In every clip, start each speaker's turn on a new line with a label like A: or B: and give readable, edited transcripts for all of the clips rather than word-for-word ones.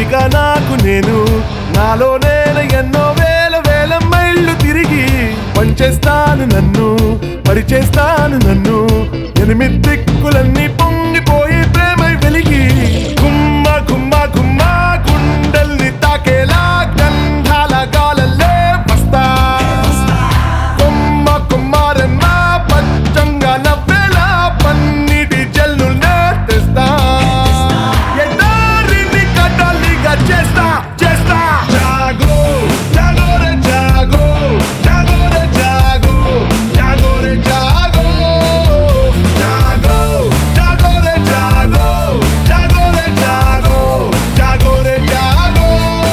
A: నీగా నాకు నేను నాలో నేను ఎన్నో వేల వేల మైళ్ళు తిరిగి పంచేస్తాను నన్ను పరిచేస్తాను నన్ను ఎనిమిది దిక్కులన్నీ పొంగిపోయి ప్రేమై వెలిగి గుమ్మ గుమ్మ గుమ్మ గుండెల్ని తాకేలా గంధాల గాలల్లే వస్తా కొమ్మ కొమ్మారెమ్మ పచ్చంగా నవ్వేలా పన్నిటి జల్లుల్నే తెస్తా ఎడారిని కడలిగా చేస్తా చేస్తా జాగో జాగో రే జాగో జాగో రే జాగో జాగో రే జాగో జాగో జాగో రే జాగో జాగో రే జాగో జాగో రే జాగో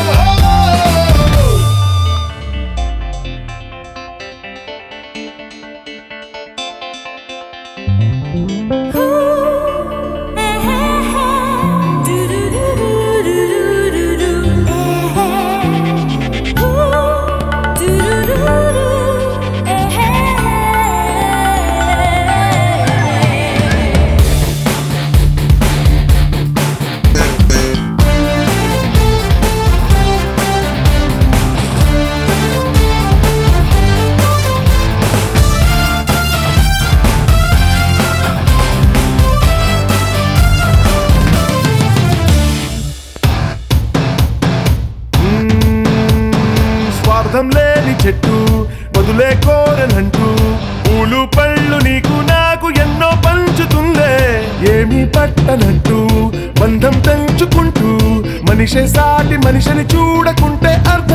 A: స్వార్థం లేని చెట్టు వదులే కోరనంటూ పూలు పళ్ళు నీకు నాకు ఎన్నో పంచుతుందే ఏమీ పట్టనట్టు బంధం తెంచుకుంటూ మనిషే సాటి మనిషిని చూడకుంటే అర్థం